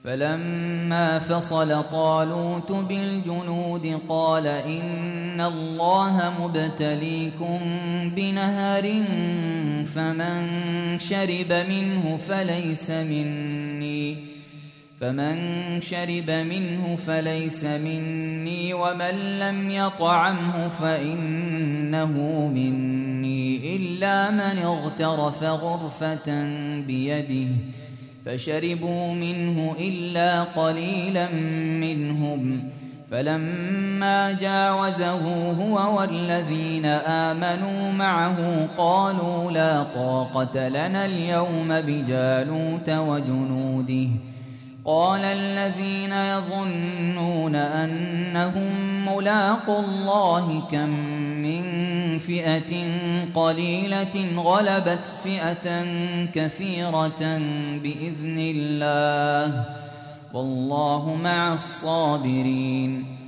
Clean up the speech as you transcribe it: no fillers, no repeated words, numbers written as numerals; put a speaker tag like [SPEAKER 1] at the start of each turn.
[SPEAKER 1] فلما فصل طالوت بالجنود قال إن الله مبتليكم بنهر فمن شرب منه فليس مني ومن لم يطعمه فإنه مني إلا من اغترف غرفة بيده فشربوا منه إلا قليلا منهم. فلما جاوزه هو والذين آمنوا معه قالوا لا طاقة لنا اليوم بجالوت وجنوده. قال الذين يظنون أنهم ملاقو الله كم من فئة قليلة غلبت فئة كثيرة بإذن الله والله مع الصابرين.